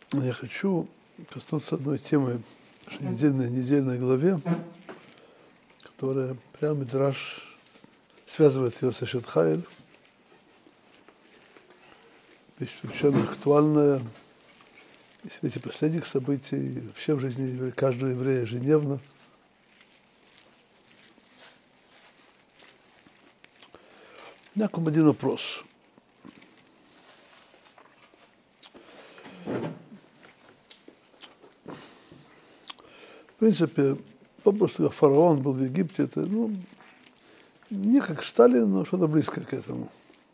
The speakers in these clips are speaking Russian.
Я хочу коснуться одной темы в недельной главе, которая прям Мидраш связывает ее с Эшет Хаэль. Вещь совершенно актуальная в свете последних событий, вообще в жизни каждого еврея ежедневно. У меня к вам один вопрос. В принципе, просто фараон был в Египте, это, не как Сталин, но что-то близкое к этому.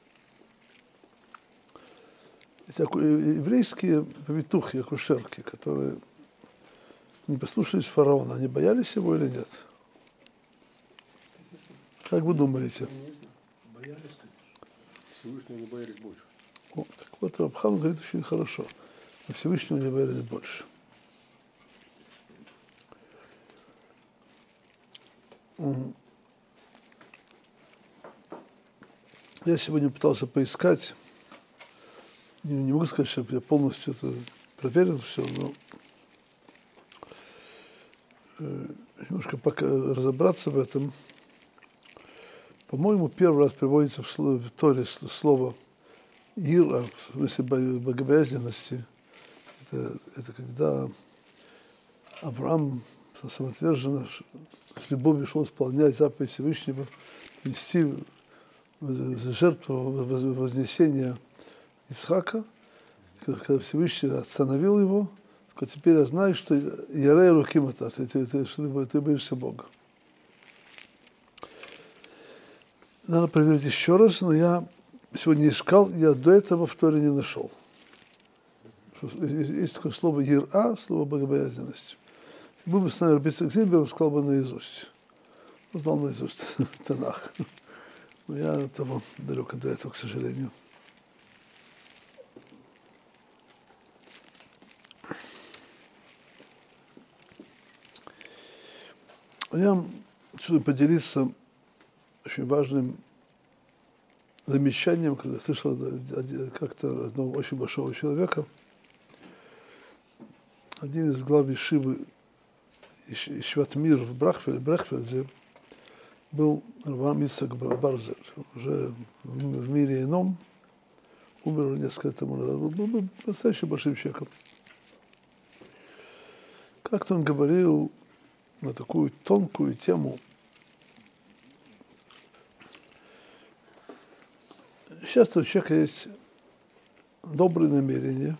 Эти еврейские повитухи, акушерки, которые не послушались фараона, они боялись его или нет? Как вы думаете? Боялись, конечно. Всевышнего не боялись больше. Так вот, Рабхам говорит очень хорошо. Но Всевышнего не боялись больше. Я сегодня пытался поискать, не могу сказать, что я полностью это проверил все, но немножко пока разобраться в этом. По-моему, первый раз приводится в Торе слово «ира», в смысле богобоязненности. Это когда Авраам самоотверженно, с любовью шел исполнять заповедь Всевышнего, нести жертву вознесения Ицхака, когда Всевышний остановил его, сказал: теперь я знаю, что Ярей Элоким это, ты боишься Бога. Надо проверить еще раз, но я сегодня искал, я до этого в Торе не нашел. Есть такое слово «ира», слово «богобоязненность». Был бы с нами Рабби Ицхак Зильбер, сказал бы наизусть. Он знал наизусть Танах. Но я от того далеко до этого, к сожалению. Я хочу поделиться очень важным замечанием, когда слышал как-то одного очень большого человека. Один из глав Ешивы Ешиват Мир в Брехфельде был Равам Ицхак Барзель, уже в мире ином, умер несколько лет тому назад, был настоящим большим человеком. Как-то он говорил на такую тонкую тему. Часто у человека есть добрые намерения,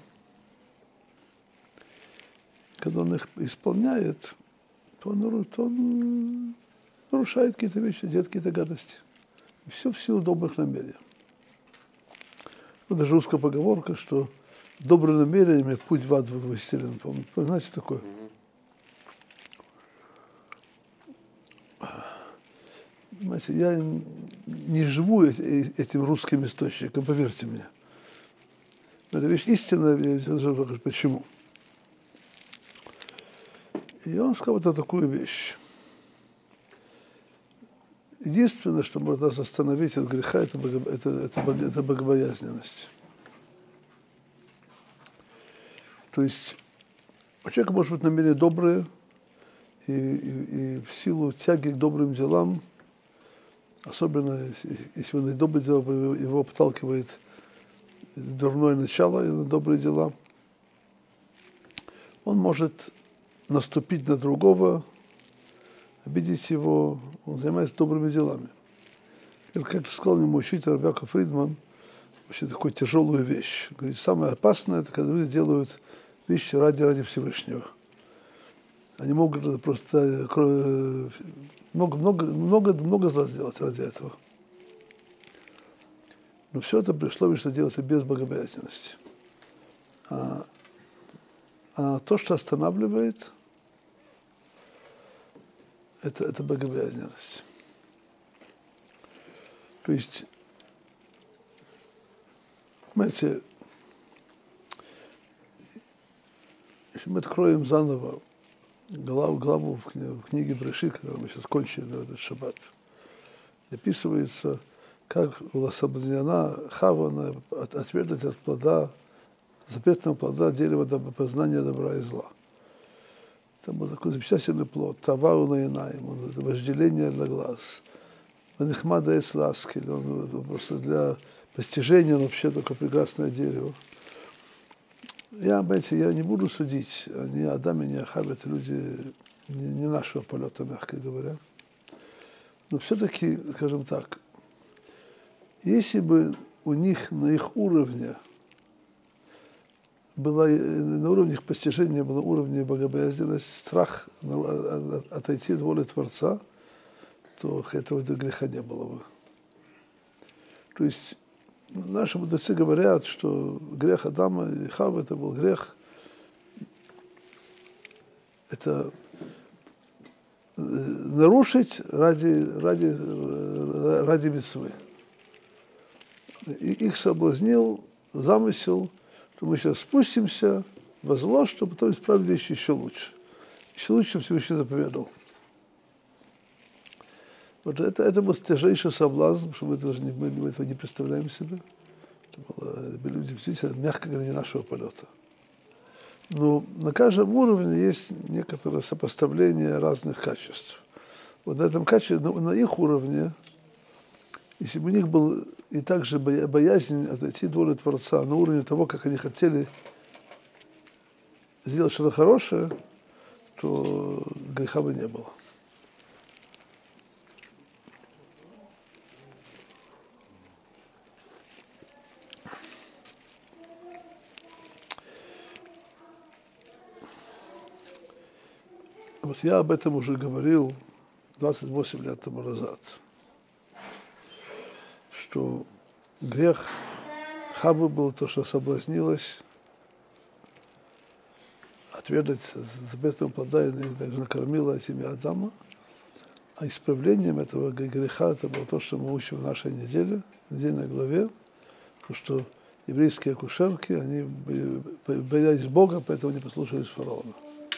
когда он их исполняет, то он нарушает какие-то вещи, делает какие-то гадости. И все в силу добрых намерений. Вот даже русская поговорка, что добрые намерениями путь в ад выстелен. Знаете такое? Понимаете, я не живу этим русским источником, поверьте мне. Но это вещь истинная, я даже покажу, почему. И он сказал вот такую вещь. Единственное, что может нас остановить от греха, это богобоязненность. То есть у человека может быть намерения добрые, и в силу тяги к добрым делам, особенно если он добрые дела, его подталкивает дурное начало и добрые дела, он может наступить на другого, обидеть его, он занимается добрыми делами. Как сказал мне мой учитель Рав Яаков Фридман, вообще такую тяжелую вещь. Говорит, самое опасное, это когда люди делают вещи ради Всевышнего. Они могут просто много зла сделать ради этого. Но все это при условии, что делается без богобоязненности. А то, что останавливает, это богобоязненность. То есть, понимаете, если мы откроем заново главу в книге Брешит, которую мы сейчас кончили на этот шаббат, описывается, как была соблазнена Хава на отвергнуть от плода запретного плода дерева познания добра и зла. Там был такой замечательный плод, тавау наинаим, это вожделение для глаз. Ванихмада эс ласкель, он просто для постижения, он вообще такое прекрасное дерево. Я не буду судить, ни Адам, ни Ахав, это люди не нашего полета, мягко говоря. Но все-таки, скажем так, если бы у них на их уровне на уровне их постижения было уровне богобоязненность, страх отойти от воли Творца, то этого греха не было бы. То есть наши мудрецы говорят, что грех Адама и Хавы это был грех, это нарушить ради мицвы. И их соблазнил замысел, что мы сейчас спустимся во зло, чтобы потом исправить вещи еще лучше. Еще лучше, чем Всевышний заповедал. Вот это был тяжелейший соблазн, что мы этого не представляем себе. Это были люди, действительно, мягко говоря, не нашего полета. Но на каждом уровне есть некоторое сопоставление разных качеств. Вот на этом качестве, на их уровне, если бы у них был и также боязнь отойти от воли Творца на уровне того, как они хотели сделать что-то хорошее, то греха бы не было. Вот я об этом уже говорил 28 лет тому назад, что грех Хавы был то, что соблазнилась отведать запретного плода и также накормила этими Адама. А исправлением этого греха это было то, что мы учим в нашей неделе, в недельной главе, что еврейские акушерки, они боялись Бога, поэтому не послушались фараона.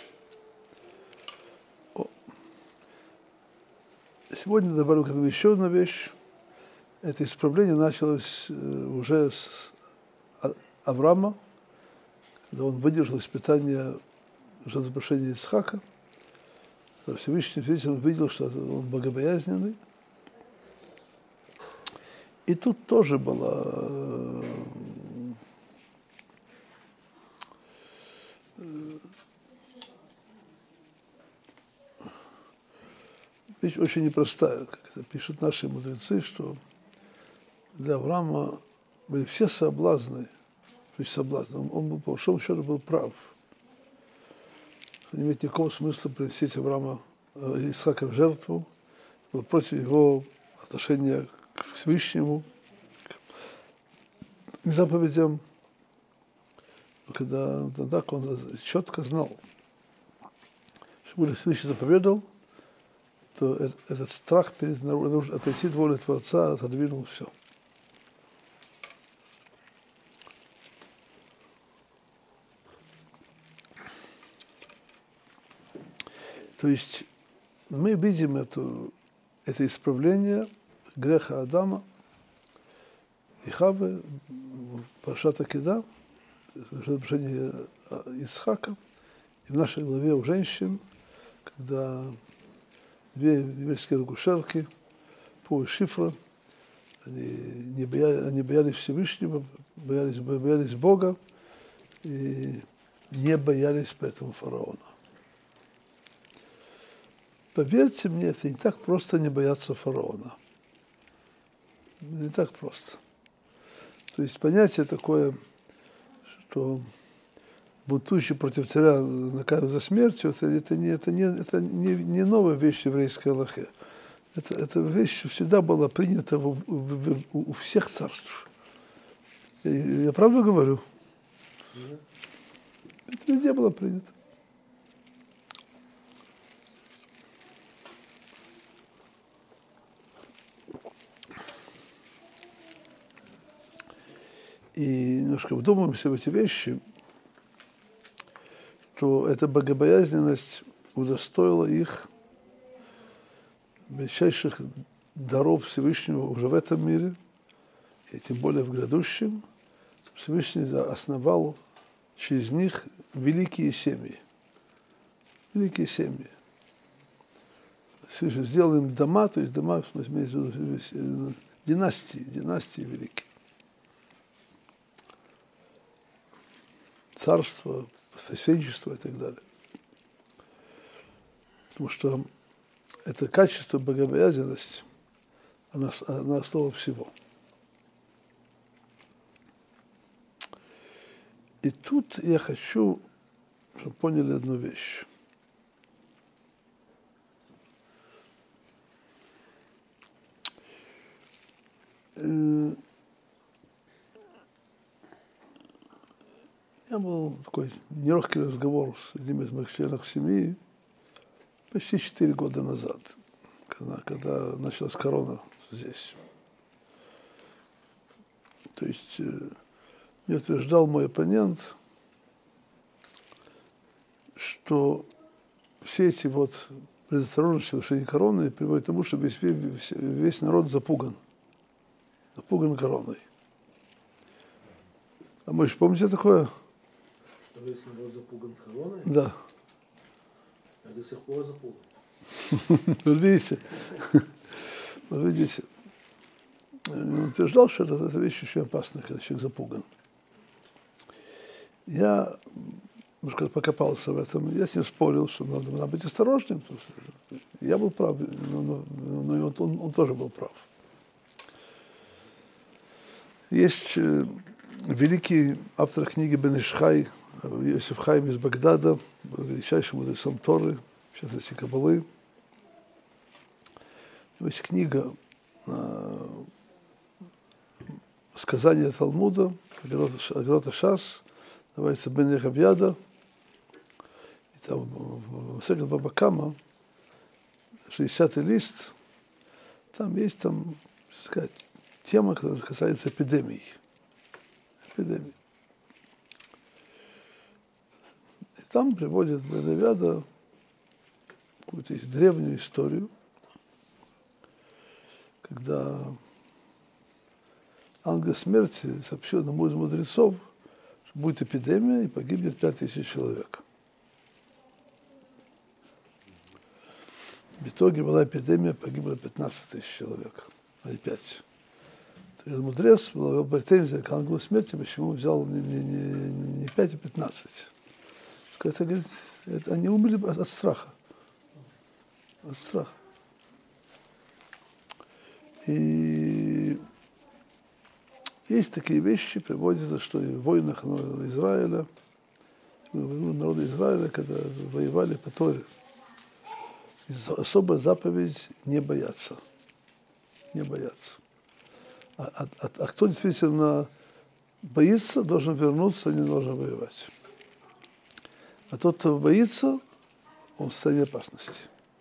Сегодня добавлю к этому еще одну вещь. Это исправление началось уже с Авраама, когда он выдержал испытание жертвоприношения Ицхака. Всевышний видел, что он богобоязненный. И тут тоже была вещь очень непростая, как это пишут наши мудрецы, что для Авраама были все соблазны, то есть соблазны. Он был, по большому счету, был прав. Не имеет никакого смысла приносить Авраама, Исаака в жертву, был против его отношения к Всевышнему, к заповедям. Когда так он четко знал, что Всевышний заповедал, то этот страх перед отойти от воли Творца отодвинул все. То есть мы видим это исправление греха Адама и Хавы, Паршат Акеда, жертвоприношение Ицхака, и в нашей главе у женщин, когда две еврейские акушерки, Пу и Шифра, они боялись Всевышнего, боялись Бога и не боялись поэтому фараона. Поверьте мне, это не так просто не бояться фараона. Не так просто. То есть понятие такое, что бунтующий против царя наказывают за смертью, это не новая вещь в еврейской алахе. Эта вещь всегда была принята у всех царств. Я правду говорю? Это везде было принято. И немножко вдумаемся в эти вещи, то эта богобоязненность удостоила их величайших даров Всевышнего уже в этом мире, и тем более в грядущем. Всевышний основал через них великие семьи. Великие семьи. Сделаем дома, то есть дома, в смысле, династии великие. Царство, священничество и так далее. Потому что это качество богобоязненности, она основа всего. И тут я хочу, чтобы поняли одну вещь. Я был такой нелегкий разговор с одним из моих членов семьи почти 4 года назад, когда началась корона здесь. То есть мне утверждал мой оппонент, что все эти вот предосторожности в отношении короны приводят к тому, что весь народ запуган короной. А мы же помните такое? Что весь народ запуган короной? Да. Я до сих пор запуган. Вот видите, он утверждал, что эта вещь очень опасна, когда человек запуган. Я немножко покопался в этом, я с ним спорил, что надо быть осторожным. Я был прав, но он тоже был прав. Есть великий автор книги Бен Иш Хай, Йосеф Хаим из Багдада, величайший мудрецом Торы, в частности Каббалы. Есть книга сказания Талмуда, Агрота Шас, называется Бен Рабьяда. И там в Секет Баба Кама, 60-й лист, там есть, так сказать, тема, которая касается эпидемий. И там приводит Бен Рабьяда какую-то древнюю историю, когда ангел смерти сообщил одному из мудрецов, что будет эпидемия и погибнет 5000 человек. В итоге была эпидемия, погибло 15 тысяч человек, а не 5. Мудрец, была претензия к ангелу смерти, почему взял не 5, а 15. Это, говорит, они умерли от страха. От страха. И есть такие вещи, приводится, что и в войнах Израиля, народа Израиля, когда воевали по Торе, особая заповедь не бояться. Не бояться. А кто действительно боится, должен вернуться, не должен воевать. А тот, кто боится, он в состоянии опасности.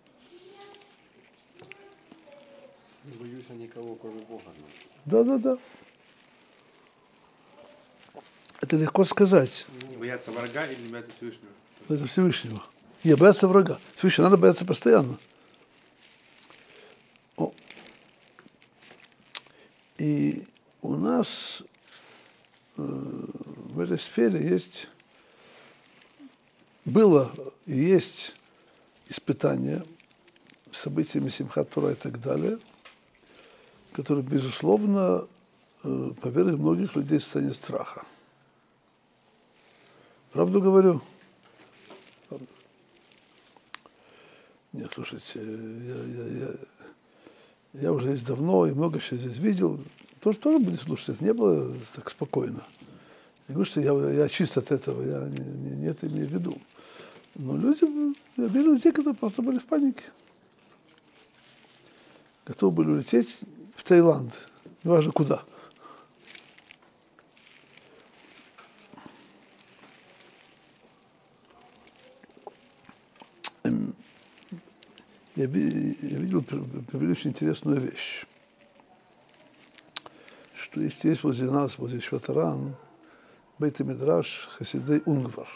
Не боюсь я никого, кроме Бога. Да. Это легко сказать. Не бояться врага или не бояться Всевышнего? Это Всевышнего. Не бояться врага. Всевышнего надо бояться постоянно. И у нас в этой сфере было и есть испытания событиями Симхат Тора и так далее, которые, безусловно, повергли многих людей в состояние страха. Правду говорю? Правду. Нет, слушайте, я уже здесь давно и много чего здесь видел. Тоже были слушать, это не было так спокойно. Я говорю, что я чист от этого, я не это имею в виду. Но я видел людей, которые просто были в панике. Готовы были улететь в Таиланд, неважно куда. Я видел очень интересную вещь, что есть возле нас, возле Шватаран, Бейт-Мидраш Хасидей Унгвар.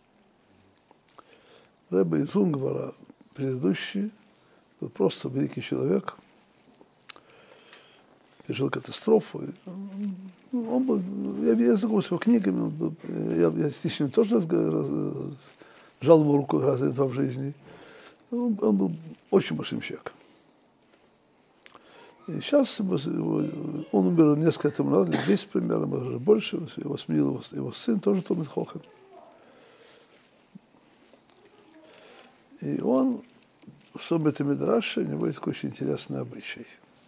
Ребе из Унгвара, предыдущий, был просто великий человек. пережил катастрофу. Он был, я знаком с его книгами, он был, я с ним тоже жал ему руку раза два в жизни. Он был очень большим человеком. И сейчас он умер несколько тому назад, лет 10 примерно, может, даже больше. Его сменил его сын, тоже Талмид Хохам. И он, в Бейт Мидраше, у него есть такой очень интересный обычай.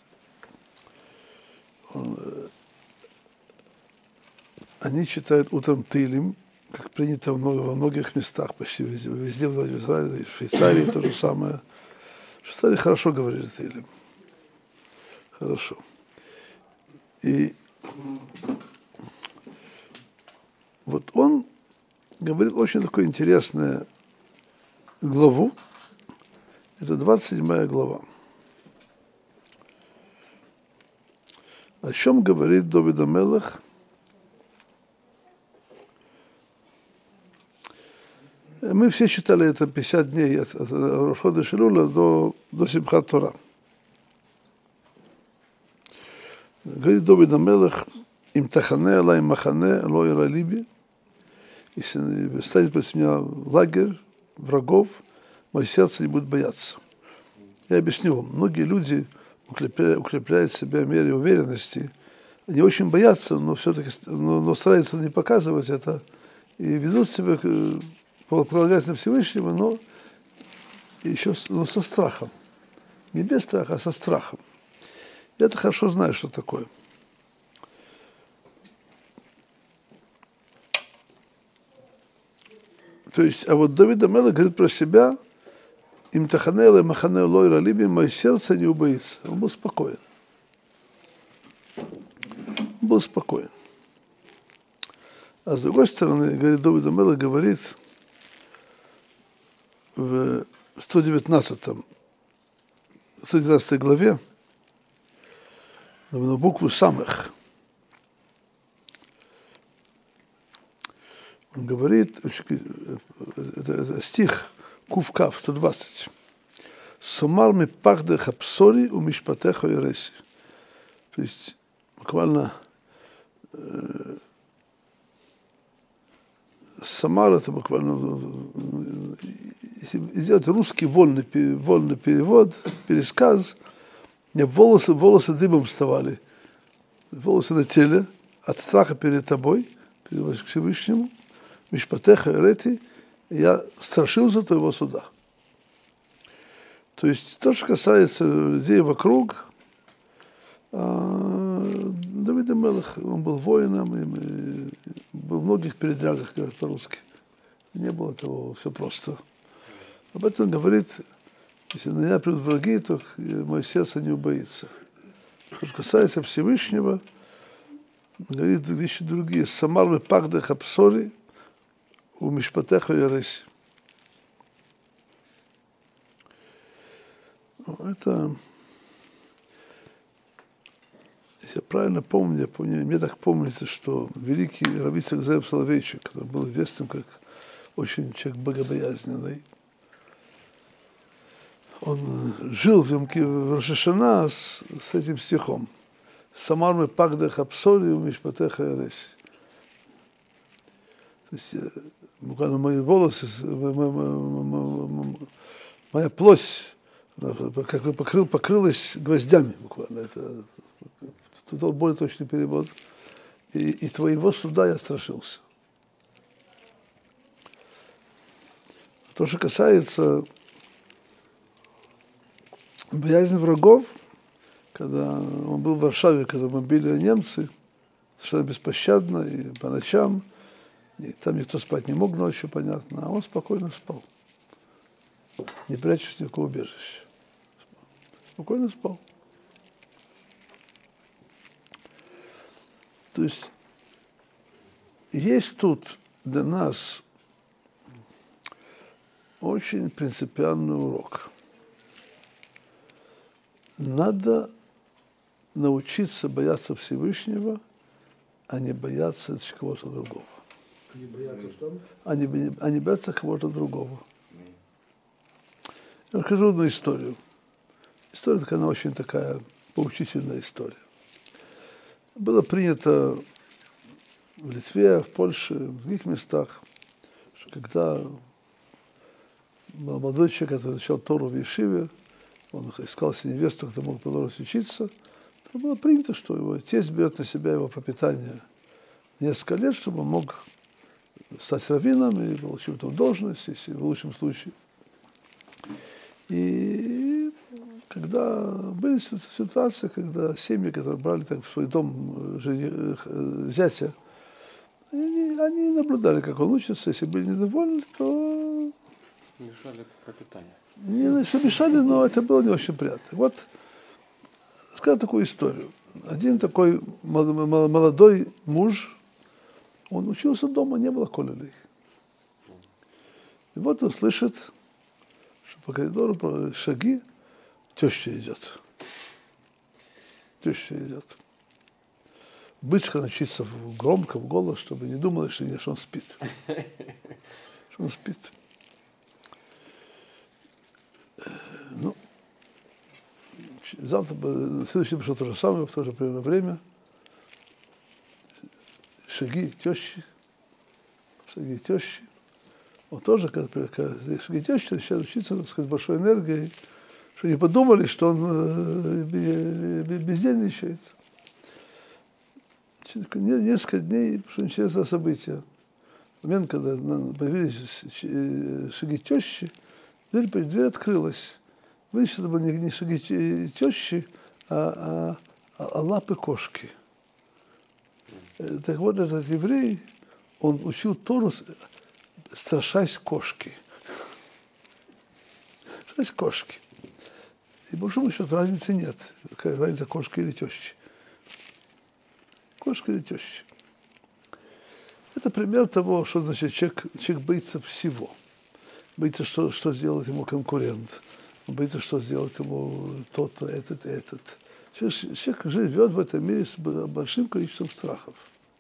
Они читают утром Теилим, как принято во многих местах, почти везде в Израиле, в Швейцарии то же самое. В Швейцарии хорошо говорили Теилим. Хорошо. И вот он говорит очень такую интересную главу. Это 27 глава. О чем говорит Довид ха-Мелех? Мы все читали это 50 дней от Рош ходеш Элуля до Симхат Тора. Говорит Довид ха-Мелех: «Им тахане алай махане ло ира либи». Если станет против меня лагерь врагов, мое сердце не будет бояться. Я объясню вам. Многие люди укрепляют себя в мере уверенности. Они очень боятся, но все-таки но стараются не показывать это и ведут себя, полагаясь на Всевышнего, но еще со страхом. Не без страха, а со страхом. Я-то хорошо знаю, что такое. То есть, а вот Давид ха-Мелех говорит про себя: «Им тахане алай махане ло ира либи», мое сердце не убоится. Он был спокоен. Он был спокоен. А с другой стороны, говорит, Давид ха-Мелех говорит в 119 главе, на букву Самех. Он говорит, это стих Кув-Кав, 120. «Сомар мипахдеха псори у мишпатеха ереси». То есть, буквально, Самар, это буквально, если сделать русский вольный перевод, пересказ, мне волосы дыбом вставали, волосы на теле от страха перед тобой, перед Всевышним. Мишпатеха ерети, я страшился твоего суда. То есть то, что касается людей вокруг, Давид ха-Мелех, он был воином, и был в многих передрягах, говорят по-русски. Не было того, все просто. Об этом он говорит: если на меня придут враги, то мое сердце не убоится. Что касается Всевышнего, говорит вещи другие. «Самар мипахдеха псори у мишпатеха ереси». Это, если я правильно помню, мне так помнится, что великий Рав Ицхак Зеэв Соловейчик, который был известным как очень человек богобоязненный, он жил в Рош ха-Шана с этим стихом: «Самар мипахдеха псори у мишпатеха ереси». То есть буквально мои волосы, моя плоть как бы покрылась гвоздями буквально. Это более точный перевод. И твоего суда я страшился. То, что касается боязни врагов, когда он был в Варшаве, когда бомбили немцы, совершенно беспощадно, и по ночам, и там никто спать не мог ночью, понятно, а он спокойно спал, не прячась ни в какое убежище. Спокойно спал. То есть тут для нас очень принципиальный урок. Надо научиться бояться Всевышнего, а не бояться кого-то другого. Не бояться что? А не бояться кого-то другого. Я расскажу одну историю. История такая, она очень такая поучительная история. было принято в Литве, в Польше, в других местах, что когда молодой человек, который изучал Тору в Ешиве, он искал себе невесту, кто мог продолжать учиться, то было принято, что его тесть берет на себя его пропитание несколько лет, чтобы он мог стать раввином и получить там должность, если в лучшем случае. И когда были ситуации, когда семьи, которые брали так, в свой дом зятя, они наблюдали, как он учится, если были недовольны, то... Мешали пропитание. Не что мешали, но это было не очень приятно. Вот, скажу такую историю. Один такой молодой муж, он учился дома, не было колелей. И вот он слышит, что по коридору шаги, теща идет. Теща идет. Быстро начаться громко, в голос, чтобы не думали, что он спит. Что он спит. Ну, завтра, следующий пришло то же самое, в то же время. Шаги тещи. Он тоже, когда шаги тещи, начинает учиться, так сказать, большой энергией, что не подумали, что он бездельничает. Несколько дней, что интересное событие. В момент, когда появились шаги тещи, дверь открылась. Видите, это были не шаги тещи, а лапы кошки. Так вот, этот еврей, он учил Тору, страшась кошки. Страшась кошки. И, по большому счету, разницы нет. Какая разница, кошка или тещи. Кошка или теща. Это пример того, что значит человек боится всего. Боится, что сделает ему конкурент. Боится, что сделает ему тот-то, этот. Человек живет в этом мире с большим количеством страхов.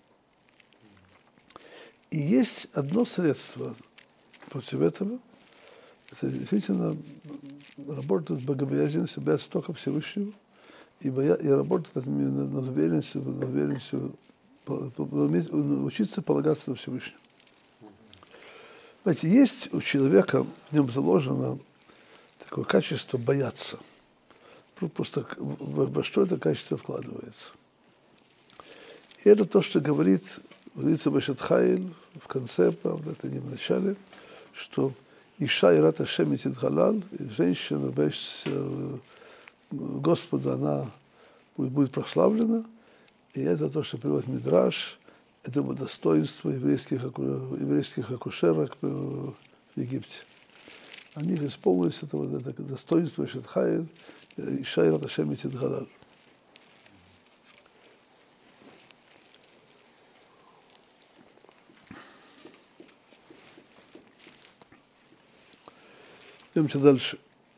И есть одно средство против этого. Это действительно работать с богобоязненностью, бояться только Всевышнего. И работать над уверенностью, учиться полагаться на Всевышнего. Знаете, есть у человека, в нем заложено такое качество бояться. Просто во что это качество вкладывается. И это то, что говорится Бешет Хайль в конце, правда, это не в начале, что Иша ират Ашем тидгалал, женщина боящаяся Господа, она будет прославлена, и это то, что приводит Мидраш, это достоинство еврейских акушерок в Египте. Они исполнились это достоинство Шетхаэль, Иша ират Ашем тидгалал. Идемте дальше.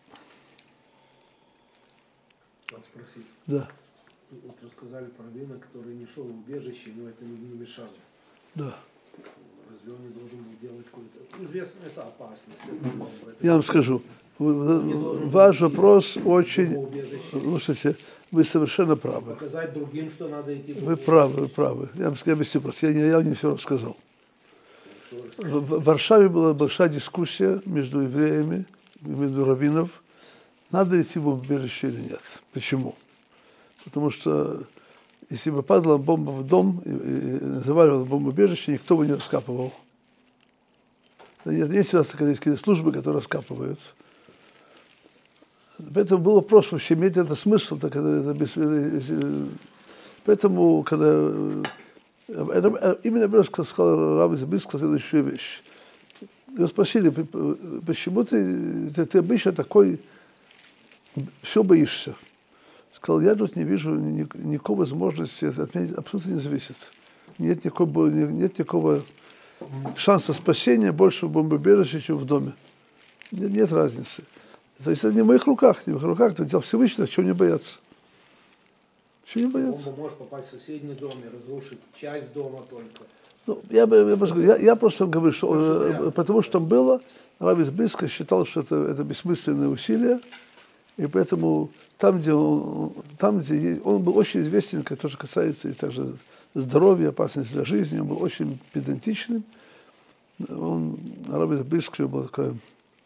Спросить. Да. Вот рассказали про раввина, который не шел в убежище, но это не мешало. Да. Разве он не должен был делать какой-то... Известно, это опасность. Я вам скажу, ваш вопрос очень... Слушайте, вы совершенно правы. Показать другим, что надо идти... Вы правы. Я вам объясню просто. Я не все рассказал. В Варшаве была большая дискуссия между евреями, между раввинов, надо идти в убежище или нет. Почему? Потому что если бы падала бомба в дом и называли бомбоубежище, никто бы не раскапывал. Есть у нас такие службы, которые раскапывают. Поэтому был вопрос, вообще иметь это смысл. Поэтому, когда... Именно об этом сказал Рав из Бийска следующую вещь. Его спросили, почему ты обычно такой, все боишься? Сказал, я тут не вижу никакой возможности, от меня абсолютно не зависит. Нет никакого шанса спасения больше в бомбоубежище, чем в доме. Нет разницы. То есть это не в моих руках, это дело Всевышнего, чего не бояться. Чего не бояться? Бомба может попасть в соседний дом и разрушить часть дома только. Ну, я просто говорю, что потому что там было, Рав из Бийска считал, что это бессмысленное усилие, И поэтому там, где он был очень известен, как то, что касается и также здоровья, опасности для жизни, он был очень педантичным. Рав из Брискви был такой,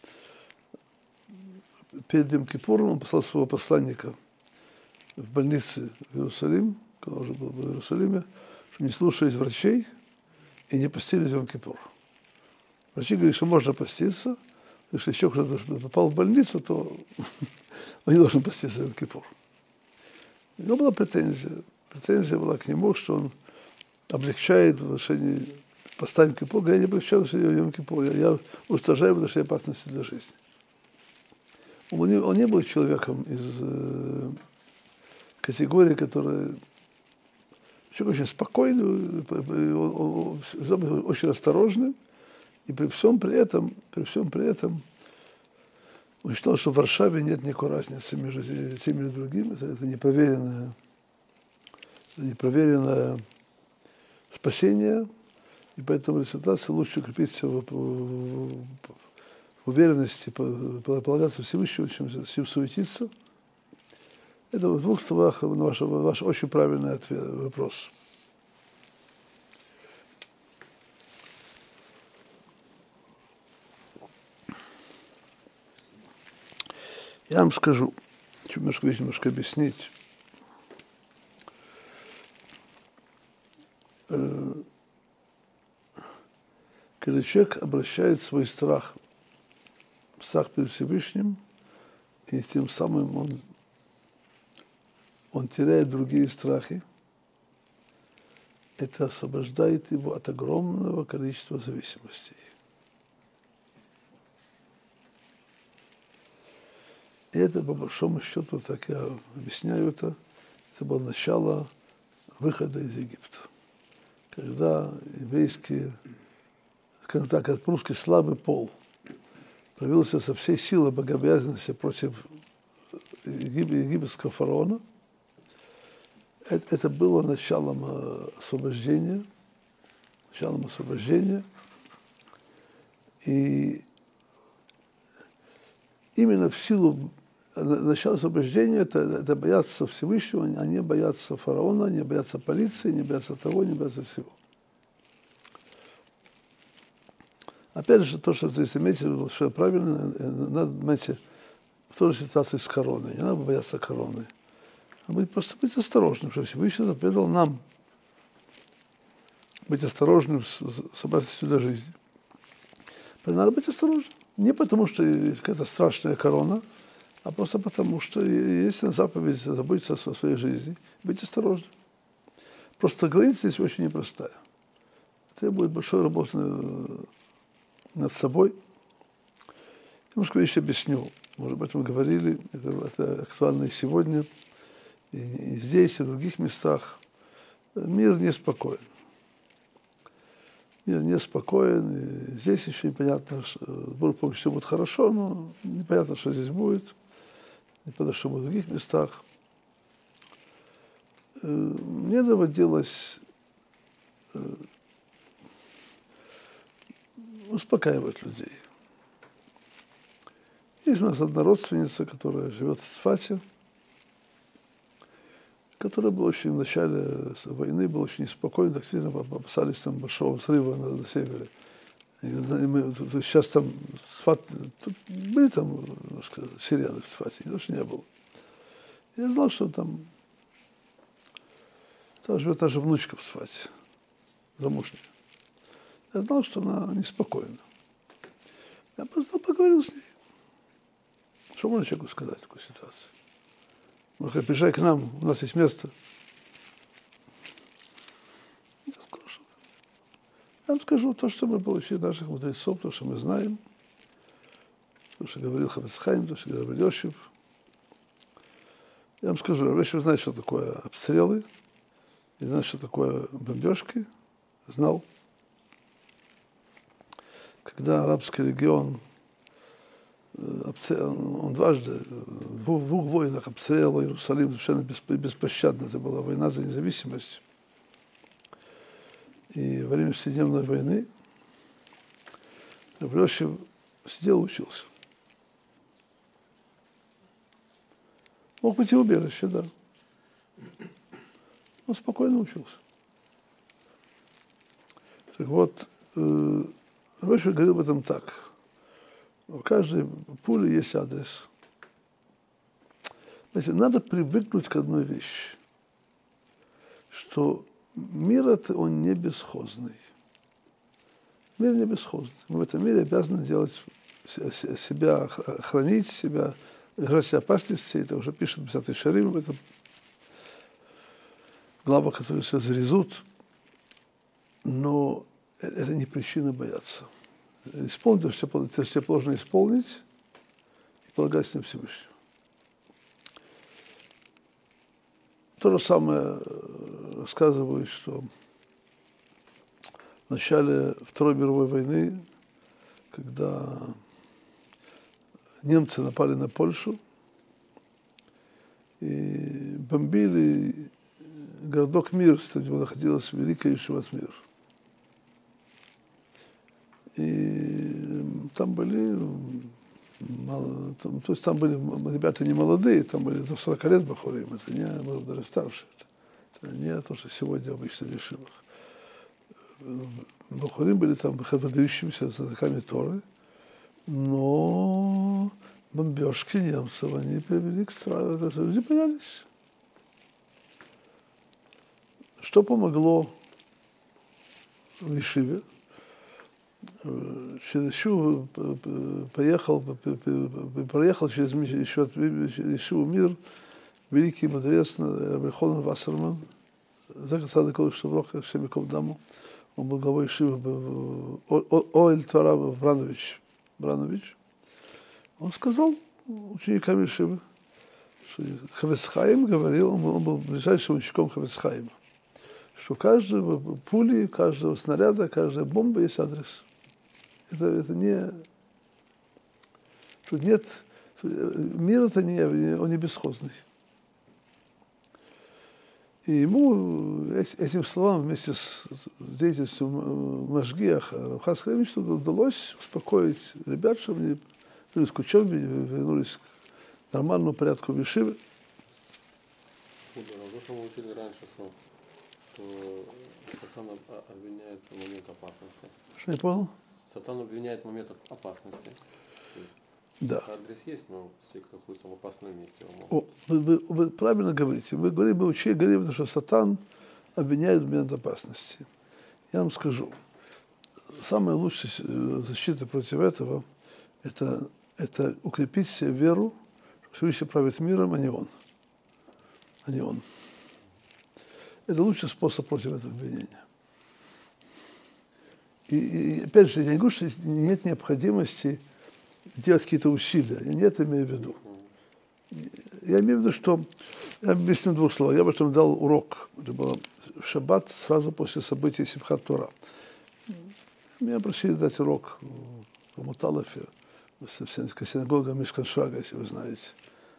перед Йом-Кипуром он послал своего посланника в больнице в Иерусалим, когда уже был в Иерусалиме, что не слушаясь врачей и не постились в Йом-Кипур. Врачи говорят, что можно поститься, если еще кто-то попал в больницу, то он не должен поститься в Йом-Кипур. У него была претензия. Претензия была к нему, что он облегчает в отношении поста Йом-Кипур. Я не облегчаю в отношении Йом-Кипур, я устражаю в отношении опасности для жизни. Он не был человеком из категории, которая человек очень спокойный, он очень осторожный, и при всем при этом он считал, что в Варшаве нет никакой разницы между теми и другими. Это непроверенное спасение, и поэтому ситуация лучше укрепиться в уверенности, полагаться Всевышнему, чем суетиться. Это в двух словах ваш очень правильный вопрос. Я вам скажу, немножко объяснить. Когда человек обращает свой страх перед Всевышним, и тем самым он теряет другие страхи, это освобождает его от огромного количества зависимостей. И это, по большому счету, так я объясняю это было начало выхода из Египта. Когда еврейский, скажем так, по-русски слабый пол проявился со всей силой богобоязненности против египетского фараона, это было началом освобождения. И именно в силу начала освобождения это боятся Всевышнего, они боятся фараона, они боятся полиции, они боятся того, они боятся всего. Опять же, то, что вы заметили, было совершенно правильно. Надо, понимаете, в той же ситуации с короной. Не надо бояться короны. Надо просто быть осторожным, что Всевышний заповедал нам быть осторожным с опасностью для жизни. Надо быть осторожным. Не потому, что какая-то страшная корона, а просто потому, что есть на заповедь заботиться о своей жизни, быть осторожным. Просто граница здесь очень непростая. Требует большой работы над собой. Я немножко вещи объясню. Может быть, мы говорили, это актуально и сегодня, и здесь, и в других местах. Мир неспокоен. Мир неспокоен, и здесь еще непонятно, Бог помощь, все будет хорошо, но непонятно, что здесь будет, непонятно, что будет в других местах. Мне доводилось успокаивать людей. Есть у нас одна родственница, которая живет в Цфате, которая была очень в начале войны, была очень неспокойна, так сильно опасались там большого взрыва на севере. Сейчас там Цфат, были там немножко сирены в Цфате, тоже не было. Я знал, что там живет наша внучка в Цфате, замужняя. Я знал, что она неспокойна. Я поговорил с ней. Что можно человеку сказать в такой ситуации? Может, говорит, приезжай к нам, у нас есть место. Я вам скажу то, что мы получили от наших мудрецов, то, что мы знаем, то, что говорил Хафец Хаим, то, что говорил Йошев. Я вам скажу, Йошев знает, что такое обстрелы, и знает, что такое бомбежки, знал. Когда арабский регион, он дважды в двух войнах обстреливал Иерусалим совершенно беспощадно. Это была война за независимость. И во время шестидневной войны Рав Йошев сидел и учился. Мог пойти в убежище, да. Он спокойно учился. Так вот, Роши говорил об этом так. У каждой пули есть адрес. Знаете, надо привыкнуть к одной вещи, что мир это он не бесхозный. Мир не бесхозный. Мы в этом мире обязаны делать себя, хранить себя, держать себя опасности. Это уже пишет 50-й Шарим, это глава, которую все зарезут. Но это не причина бояться. Исполнить, что тебе положено исполнить, и полагаться на Всевышнего. То же самое рассказывают, что в начале Второй мировой войны, когда немцы напали на Польшу и бомбили городок Мир, где находилась Великая Ешиват Мир. И там были, то есть там были ребята не молодые, там были до 40 лет бахурим, это не, может, даже старше. Это не то, что сегодня обычно в ешивах. Бахурим были там выдающимися знатоками Торы, но бомбежки немцев, они привели к страху, люди боялись. Что помогло в ешиве? Через Ешиву проехал через Ешиву Мир великий мудрец Рабби Хон Вассерман, Зекер Цадик Шеврох, Шем Яков Даму. Он был главой Ешивы Оэль Тора Бранович. Он сказал ученикам Ешивы, что Хафец Хаим говорил, он был ближайшим учеником Хафец Хаима, что у каждого пули, каждого снаряда, каждой бомбы есть адрес. Это не... Тут нет... Мир это не, он не бесхозный. И ему этим словам вместе с деятельностью Машгиаха Рабхас Хремича удалось успокоить ребят, чтобы они вернулись к учебе, вернулись к нормальному порядку в ешиве. То, что мы учили раньше, что Сатан обвиняет в момент опасности. Что, не понял? Сатан обвиняет в момент опасности. То есть, да. Адрес есть, но все, кто находится в опасном месте, вы правильно говорите. Вы говорите, что Сатан обвиняет в момент опасности. Я вам скажу, самая лучшая защита против этого – это укрепить в себе веру, что Всевышний правит миром, а не он. Это лучший способ против этого обвинения. И опять же, я не говорю, что нет необходимости делать какие-то усилия. Я не это имею в виду. Я имею в виду, что... Я объясню в двух словах. Я об этом дал урок. Это было в шаббат, сразу после событий Симхат Тора. Меня просили дать урок в Муталафе, синагога Мишкан Шага, если вы знаете.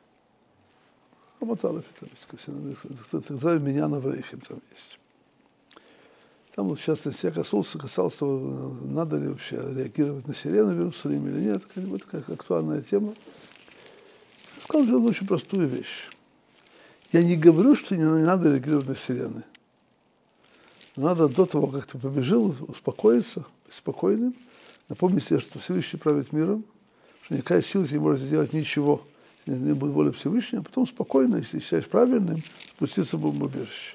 В Муталафе там есть, так называемый Миньян Аврейхим там есть. Там, вот, в частности, я касался, надо ли вообще реагировать на сирены в Иерусалиме или нет. Это как актуальная тема. Я сказал же очень простую вещь. Я не говорю, что не надо реагировать на сирены. Надо до того, как ты побежал, успокоиться, быть спокойным, напомнить себе, что Всевышний правит миром, что никакая сила не может сделать ничего, если не будет воля Всевышнего, а потом спокойно, если считаешь правильным, спуститься в бомбоубежище.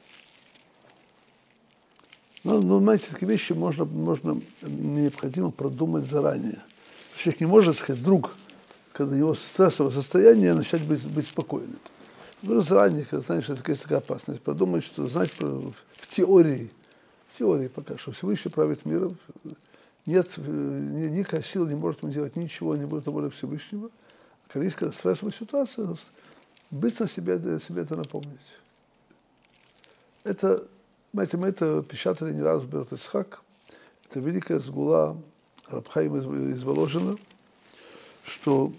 Но, знаете, такие вещи необходимо продумать заранее. Человек не может, сказать, вдруг, когда у него стрессовое состояние, начать быть спокойным. Нужно заранее, когда знаешь, что есть такая опасность, подумать, что знать в теории пока, что Всевышний правит миром, нет, никакая сила не может ему делать ничего, не будет воли Всевышнего. А когда есть стрессовая ситуация, быстро себе это напомнить. Это, знаете, мы это печатали не раз в Берет Ицхак. Это великая сгула Раб Хаима из Воложина, что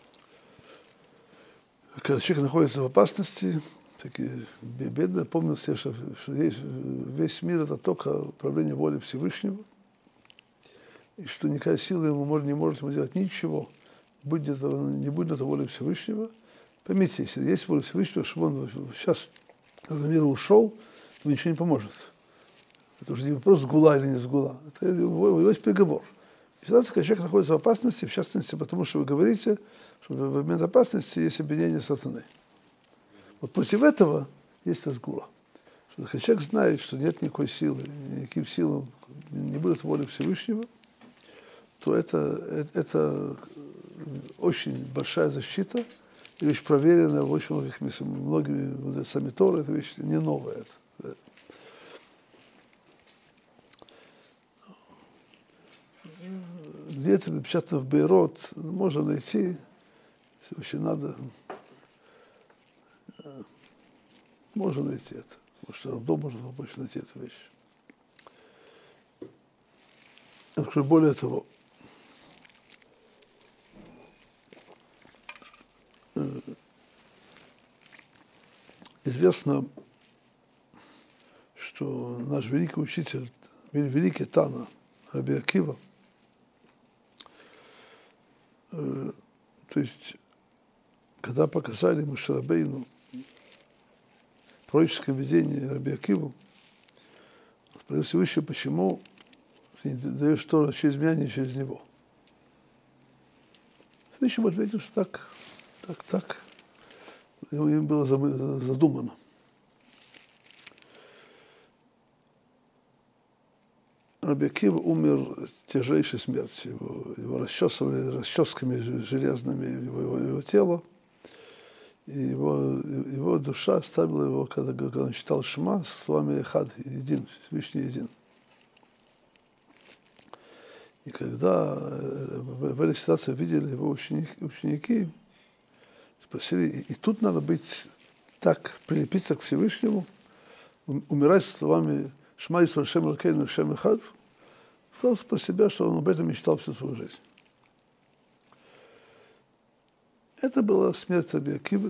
когда человек находится в опасности, такие бедные, помнил себе, что весь мир это только управление волей Всевышнего, и что никакая сила ему не может ему делать ничего, не будет это волей Всевышнего. Поймите, если есть воля Всевышнего, чтобы он сейчас из мира ушел, то ничего не поможет. Это уже не вопрос, сгула или не сгула. Это есть переговор. Ситуация, когда человек находится в опасности, в частности, потому что вы говорите, что в момент опасности есть обвинение сатаны. Вот против этого есть сгула. Когда человек знает, что нет никакой силы, никаким силам не будет воли Всевышнего, то это очень большая защита, и вещь проверенная в очень многими мудрецами Торы, это вещь не новая. Где это напечатано в Бейрот, можно найти, если очень надо, можно найти это. Потому что Равдом может помочь найти эту вещь. Я скажу более того, известно, что наш великий учитель, великий Тана, Раби Акива, то есть, когда показали Моше Рабейну пророческое видение Раби Акиву, спросил Всевышний, почему ты не даешь Тору через меня, не через него. Всевышний ответил, что так. Им было задумано. Раби Акива умер тяжелейшей смертью. Его расчесывали расческами железными его тело. И его душа оставила его, когда он читал Шма со словами «Эхад», «Един», «Всевышний един». И когда в этой ситуации видели его ученики, спросили, и тут надо быть так, прилепиться к Всевышнему, умирать с словами «Шма Йисраэль Шем Элокейну Шем Эхад», сказал про себя, что он об этом мечтал всю свою жизнь. Это была смерть Раби Акивы.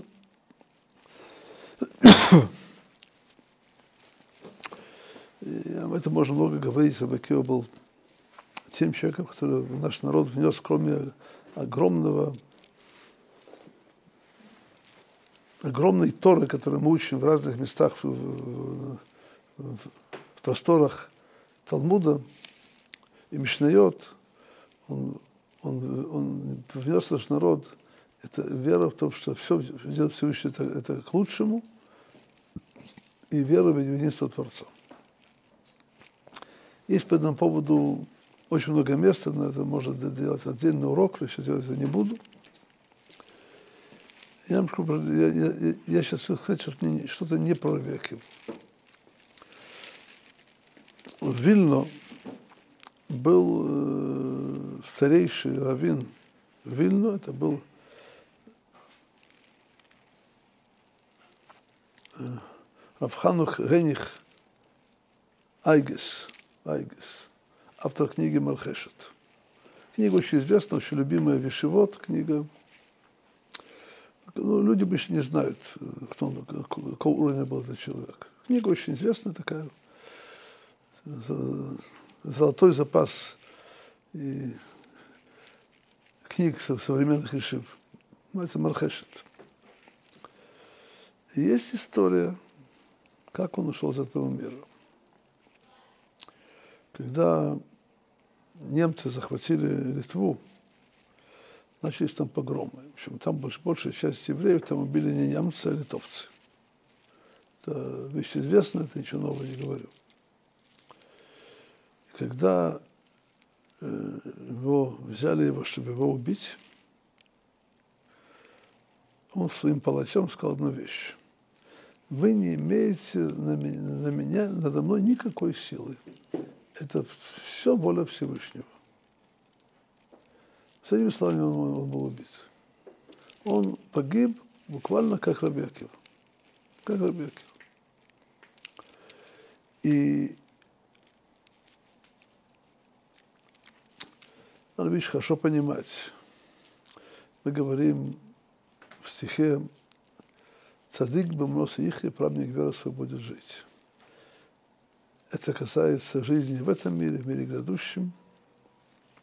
И об этом можно много говорить. Раби Акива был тем человеком, который в наш народ внес, кроме огромной Торы, которую мы учим в разных местах, в просторах Талмуда и Мишнайот, он внес в наш народ это вера в том, что все делает Всевышний это к лучшему, и вера в единство Творца. Есть по этому поводу очень много места, на это можно делать отдельный урок, я сейчас делать это не буду. Я сейчас хочу сказать что-то не про Раби Акиву. В Вильно был старейший раввин в Вильно, это был Рав Ханух Гених Айгес, автор книги Мархешет. Книга очень известна, очень любимая в Ешивот, книга. Ну, люди обычно не знают, какого уровня был этот человек. Книга очень известная такая, золотой запас и книг современных ешив. Это Мархешет. И есть история, как он ушел из этого мира. Когда немцы захватили Литву, начались там погромы. В общем, там большая часть евреев там убили не немцы, а литовцы. Это вещь известная, это ничего нового не говорю. И когда взяли его, чтобы его убить, он своим палачам сказал одну вещь. Вы не имеете надо мной никакой силы. Это все воля Всевышнего. С этими словами он был убит. Он погиб буквально как Раби Акива. Как Раби Акива. И надо, видишь, хорошо понимать. Мы говорим в стихе «Цадик бемнос ихе, праведник веры свой будет жить». Это касается жизни в этом мире, в мире грядущем.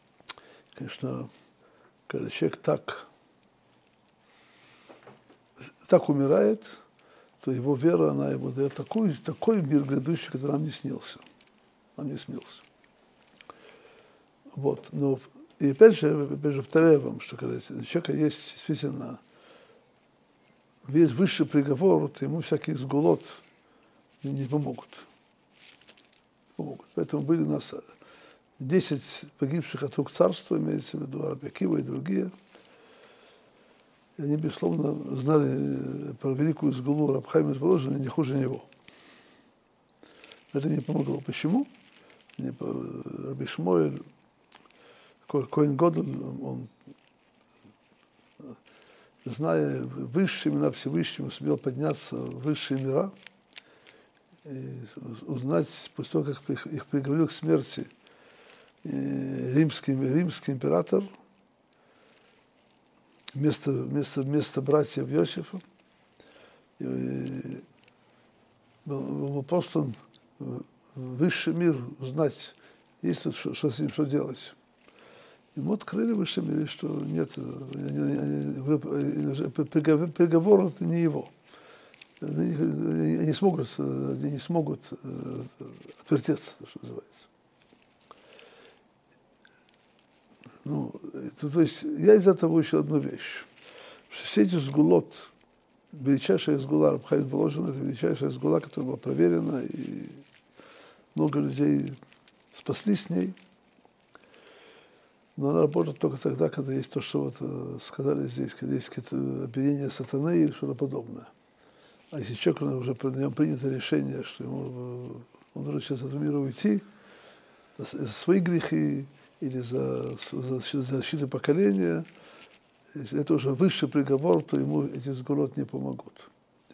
Конечно, когда человек так так умирает, то его вера, она ему дает такой мир грядущий, который нам не снился. Нам не снился. Вот. Но, и опять же повторяю вам, что когда у человека есть действительно весь высший приговор, то ему всякие сгулот не помогут. Поэтому были у нас 10 погибших от рук царства, имеется в виду Раби Акива и другие. И они, безусловно, знали про великую сгулу Раб Хаима из Воложина не хуже него. Это не помогло. Почему? Раби Шмуэль, Коэн Гадоль, он, зная высшие имена Всевышнего, сумел подняться в высшие мира и узнать, после того, как их приговорил к смерти римский император, вместо братьев Иосифа, был послан в высший мир узнать, есть тут что с ним, что делать. Ему открыли в высшем мире, что нет, приговор это не его. Они не смогут отвертеться, что называется. Ну, то есть я из этого выучил одну вещь, что все эти сгулот, величайшая сгула Раб Хаим Воложин, это величайшая сгула, которая была проверена, и много людей спаслись с ней. Но она работает только тогда, когда есть то, что вот сказали здесь, когда есть какие-то обвинения сатаны или что-то подобное. А если человек уже при нем принято решение, что он должен сейчас от этого мира уйти, за свои грехи или за защиту поколения, если это уже высший приговор, то ему эти сгулот не помогут.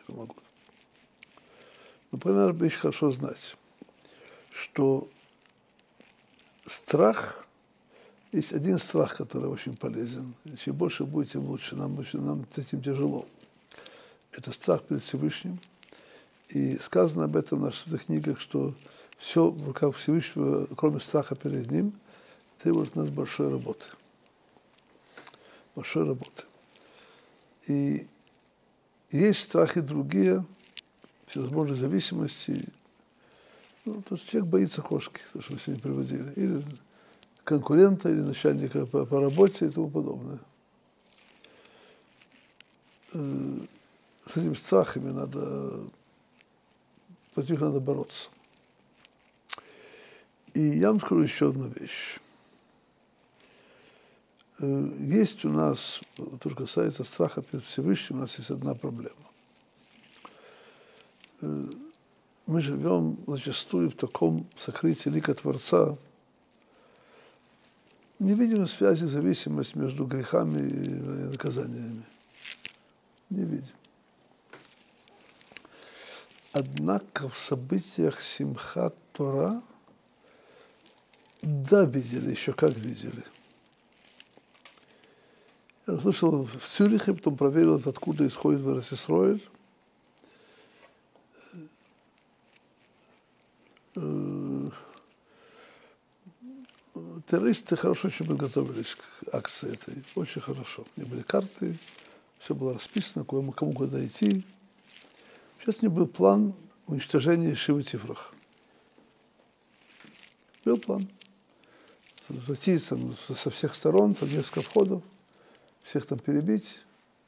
Но, понятно, вещь хорошо знать, что страх, есть один страх, который очень полезен. Чем больше будет, тем лучше. Нам с этим тяжело. Это страх перед Всевышним. И сказано об этом в наших книгах, что все в руках Всевышнего, кроме страха перед Ним, требует от нас большой работы. Большой работы. И есть страхи другие, всевозможные зависимости. Ну, то, что человек боится кошки, то, что мы сегодня приводили. Или конкурента, или начальника по работе и тому подобное. С этими страхами против них надо бороться. И я вам скажу еще одну вещь. Есть у нас, то, что касается страха перед Всевышним, у нас есть одна проблема. Мы живем зачастую в таком сокрытии лика Творца, не видим связи, зависимости между грехами и наказаниями. Не видим. Однако в событиях Симхат Тора да, видели, еще как видели. Я слышал в Цюрихе, потом проверил, откуда исходит Эрец Исроэль. Террористы хорошо очень подготовились к акции этой, очень хорошо. У них были карты, все было расписано, кому куда идти. Сейчас у них был план уничтожения Ешивы Тифрах. Был план. Зайти там со всех сторон, там несколько входов, всех там перебить.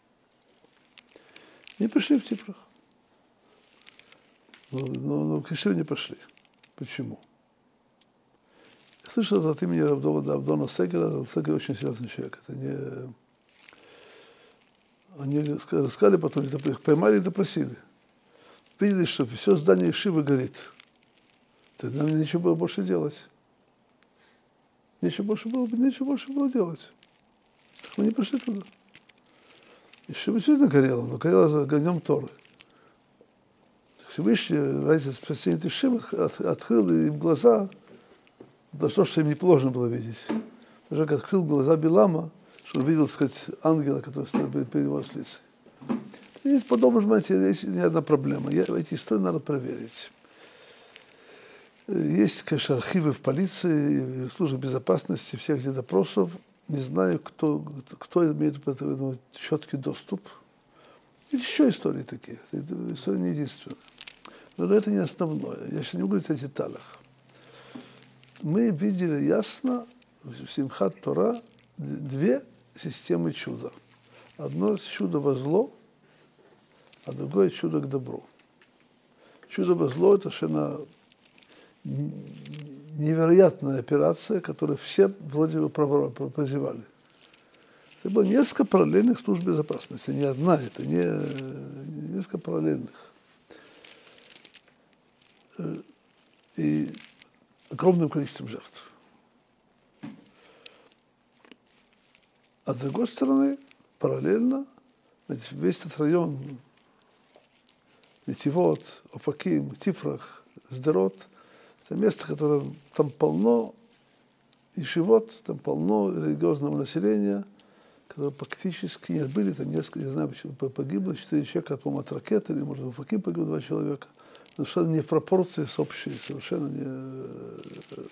Не пришли в Тифрах. Но к Ешиве не пошли. Почему? Я слышал от имени Авдона Сегера. Сегер очень серьезный человек. Это не... Они рассказали, потом их поймали и допросили. Видели, что все здание Ешивы горит. Тогда нам нечего было больше делать. Нечего больше было делать. Так мы не пошли туда. Ешива действительно горела, но горела огнем Торы. Всевышний, ради спасения Ешивы, открыл им глаза, за то, что им не положено было видеть. Даже как открыл глаза Билама, чтобы видел, так сказать, ангела, который стоит перед его лицом. Есть подобное, понимаете, есть не одна проблема. Эти истории надо проверить. Есть, конечно, архивы в полиции, в службе безопасности, всех этих допросов. Не знаю, кто имеет четкий доступ. Есть еще истории такие. Это история не единственная. Но это не основное. Я сейчас не буду говорить о деталях. Мы видели ясно в Симхат Тора две системы чуда. Одно чудо во зло, а другое чудо к добру. Чудо во зло – это совершенно невероятная операция, которую все вроде бы прозевали. Это было несколько параллельных служб безопасности, не одна, это не несколько параллельных. И огромным количеством жертв. А с другой стороны, параллельно, весь этот район Нетивот, Офаким, Тифрах, Сдерот, это место, которое там полно ешивот, там полно религиозного населения, которые практически не были, там несколько, не знаю, почему погибло 4 человека, по-моему, от ракеты, или, может, в Уфаке погибло 2 человека. Но совершенно не в пропорции с общей, совершенно не...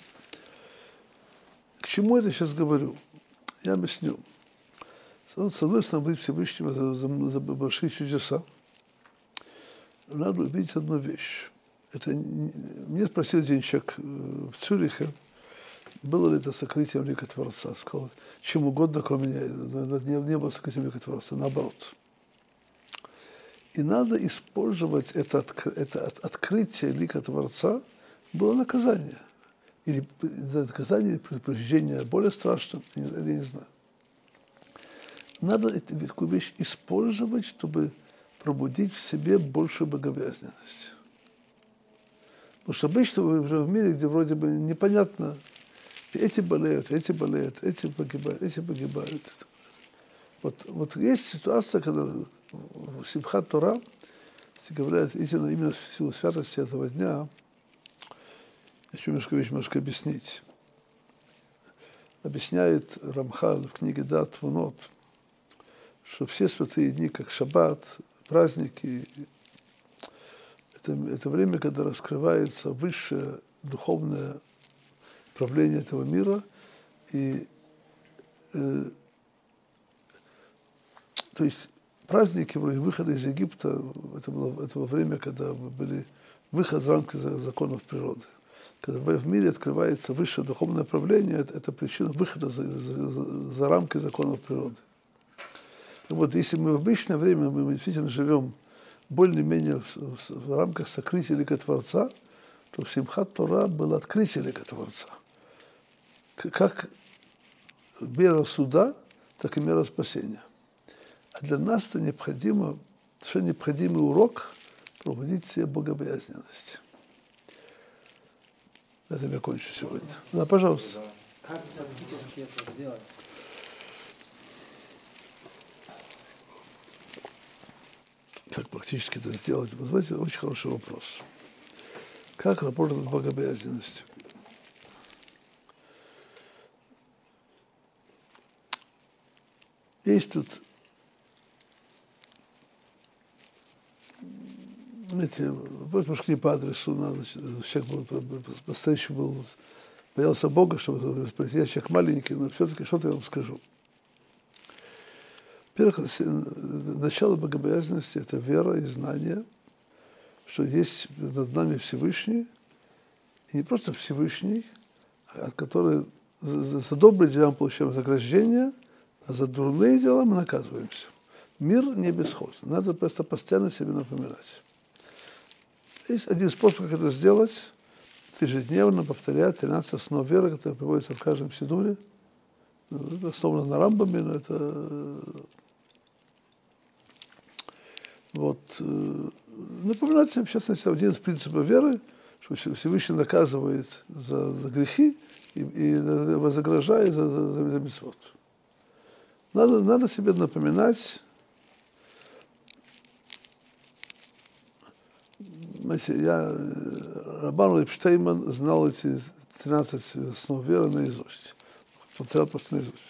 К чему я это сейчас говорю? Я объясню. С одной стороны, быть Всевышним за большие чудеса. Надо увидеть одну вещь. Это мне спросил один человек в Цюрихе, было ли это сокрытием лика Творца. Сказал, чем угодно, кроме меня, не было сокрытием лика Творца, наоборот. И надо использовать это открытие лика Творца, было наказание. Или наказание, или предупреждение более страшным, я не знаю. Надо эту вещь использовать, чтобы пробудить в себе большую богобоязненность. Потому что обычно уже в мире, где вроде бы непонятно, эти болеют, эти погибают. Вот есть ситуация, когда в Симхат Тора, если говорят именно в силу святости этого дня, я хочу немножко объяснить. Объясняет Рамхаль в книге Дат Твунот, что все святые дни, как Шаббат, праздники, это время, когда раскрывается высшее духовное правление этого мира. И, то есть праздники, вроде выхода из Египта, это было время, когда были выход за рамки законов природы. Когда в мире открывается высшее духовное правление, это причина выхода за рамки законов природы. И вот если мы в обычное время, мы действительно живем более-менее в рамках сокрытия лика Творца, то в Симхат Тора было открытие лика Творца. Как мера суда, так и мера спасения. А для нас это совершенно необходимый урок проводить себе богобоязненность. На этом я кончу сегодня. Да, пожалуйста. Как практически это сделать? Как практически это сделать? Вы знаете, очень хороший вопрос. Как работать над богобоязненностью? Есть тут, знаете, вот пошли по адресу, человек был, по-настоящему боялся Бога, чтобы спросить, я человек маленький, но все-таки что-то я вам скажу. Во-первых, начало богобоязненности – это вера и знание, что есть над нами Всевышний, и не просто Всевышний, от которого за добрые дела мы получаем вознаграждение, а за дурные дела мы наказываемся. Мир не бесхозен. Надо просто постоянно себе напоминать. Есть один способ, как это сделать. Ежедневно повторять 13 основ веры, которые приводятся в каждом сидуре. Это основано на Рамбаме, но это... Вот. Напоминать себе, в частности, один из принципов веры, что Всевышний наказывает за грехи и вознаграждает за мицвот. Надо себе напоминать. Знаете, Рабан Лейб Штейман знал эти 13 основ веры наизусть. Повторял просто наизусть.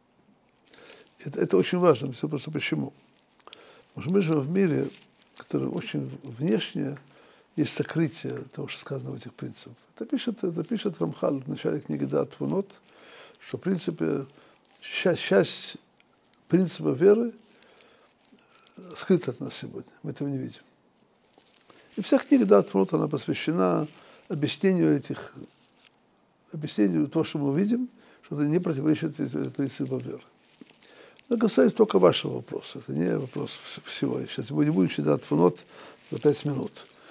Это очень важно. Все просто почему. Потому что мы живем в мире, который очень внешне есть сокрытие того, что сказано в этих принципах. Это пишет Рамхаль в начале книги Дат Твунот, что в принципе часть принципа веры скрыто от нас сегодня. Мы этого не видим. И вся книга Дат Фрут, она посвящена объяснению того, что мы видим, что это не противоречит принципам веры. Это касается только вашего вопроса. Это не вопрос всего. Сейчас мы не будем читать Фунот за 5 минут.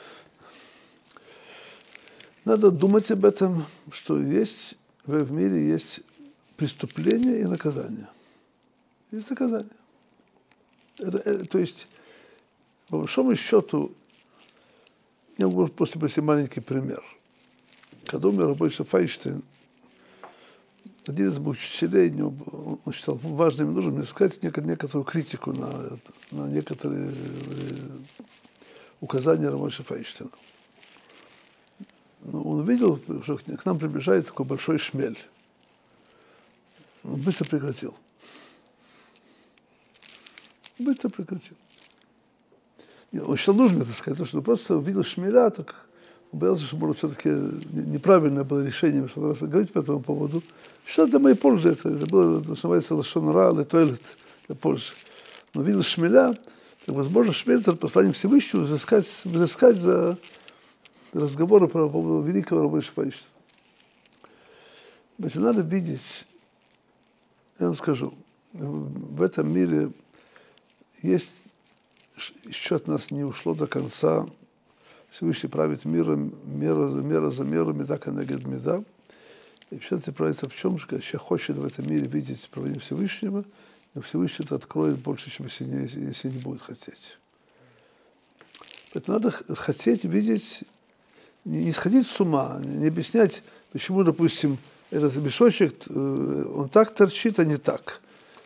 Надо думать об этом, что в мире есть преступление и наказание. Есть наказание. То есть, по большому счету, я могу просто привести маленький пример. Когда умер рабочий Файнштейн, один из моих учителей, он считал важным и нужным сказать некоторую критику на некоторые указания рабочего Файнштейна. Он увидел, что к нам приближается такой большой шмель. Он быстро прекратил. Быстро прекратил. Он считал нужным это сказать, потому что он просто увидел шмеля, так он боялся, что, может, все-таки неправильное было решение, что раз говорить по этому поводу. Считал для моей пользы это было, называется, лашон ра, летойлет, для пользы. Но видел шмеля, так, возможно, шмель это посланник Всевышнего взыскать за разговоры про поводу великого рабочего Файнштейна. Значит, надо видеть, я вам скажу, в этом мире есть, еще от нас не ушло до конца, Всевышний правит миром, мера за меру, меда канегед меда. И все это правится в чем же, человек хочет в этом мире видеть правление Всевышнего, и Всевышний это откроет больше, чем если не будет хотеть. Поэтому надо хотеть видеть, не сходить с ума, не объяснять, почему, допустим, этот мешочек, он так торчит, а не так.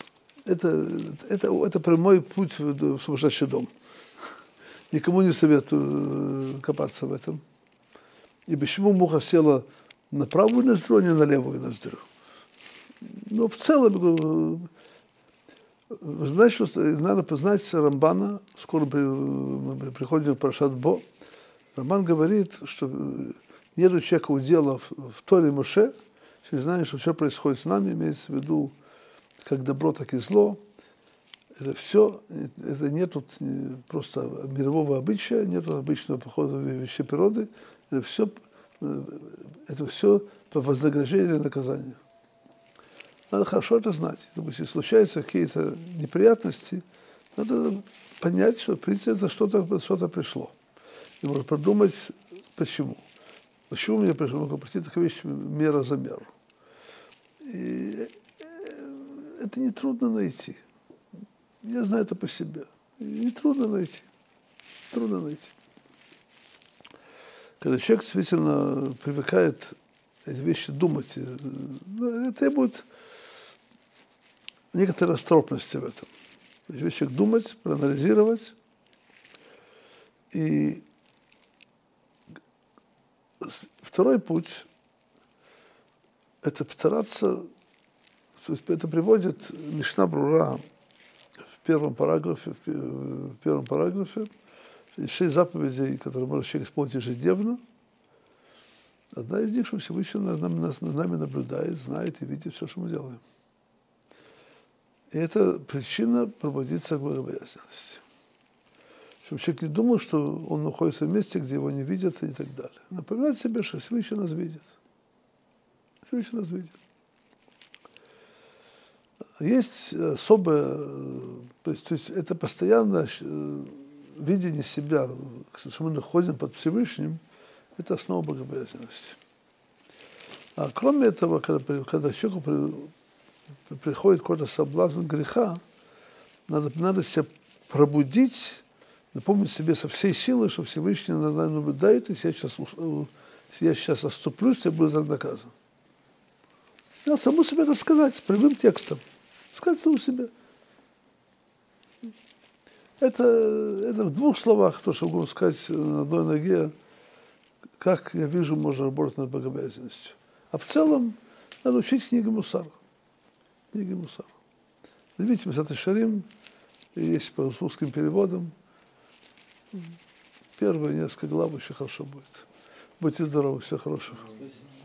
Это прямой путь в сумасшедший дом. Никому не советую копаться в этом. И почему муха села на правую ноздрю, а не на левую ноздрю? Но в целом, знаете, что надо познать Рамбана. Скоро мы приходим в Парашат Бо. Рамбан говорит, что нет у человека удела в Торе Моше, если знаешь, что все происходит с нами, имеется в виду как добро, так и зло. Это все, это нет просто мирового обычая, нет обычного похода в вещи природы, это все по вознаграждению и наказанию. Надо хорошо это знать. Если случаются какие-то неприятности, надо понять, что, в принципе, это что-то пришло. И можно подумать, почему. Почему мне пришло? Можно прийти такая вещь, мера за меру. И это нетрудно найти. Я знаю это по себе. Не трудно найти. Трудно найти. Когда человек действительно привыкает эти вещи думать, это требует некоторой расторопности в этом. Человек думать, проанализировать. И второй путь – это постараться, то есть это приводит Мишна Брура в первом параграфе, есть 6 заповедей, которые может человек исполнить ежедневно. Одна из них, что Всевышний над нами наблюдает, знает и видит все, что мы делаем. И это причина пробудиться к богобоязненности. Чтобы человек не думал, что он находится в месте, где его не видят и так далее. Напоминать себе, что Всевышний нас видит. Всевышний нас видит. Есть особое, то есть это постоянное видение себя, что мы находим под Всевышним, это основа богобоязненности. А кроме этого, когда человеку приходит какой-то соблазн греха, надо себя пробудить, напомнить себе со всей силы, что Всевышний над нами наблюдает, и если я сейчас отступлюсь, я буду наказан. Надо саму себе это сказать с прямым текстом. Сказать саму себе. Это в 2 словах, то, что могу сказать на одной ноге, как я вижу, можно работать над богобоязненностью. А в целом надо учить книги Мусар. Книги Мусар. Видите, Месат Шарим, есть по русским переводам. Первые несколько глав еще хорошо будет. Будьте здоровы, всего хорошего.